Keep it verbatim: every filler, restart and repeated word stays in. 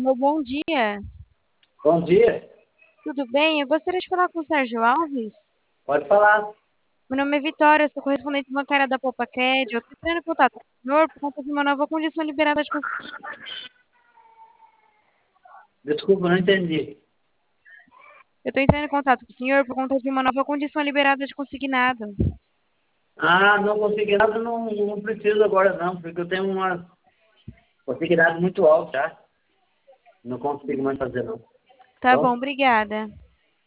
Alô, bom dia. Bom dia, Tudo bem? Eu gostaria de falar com o Sérgio Alves. pode falar. Meu nome é Vitória, eu sou correspondente bancária da Popacred. Eu estou entrando em contato com o senhor por conta de uma nova condição liberada de... cons- Desculpa, não entendi. Eu estou entrando em contato com o senhor por conta de uma nova condição liberada de consignado. Ah, não consegui nada, não, não preciso agora não, porque eu tenho uma possibilidade muito alta, tá? Não consigo mais fazer não. Tá bom, Bom? obrigada.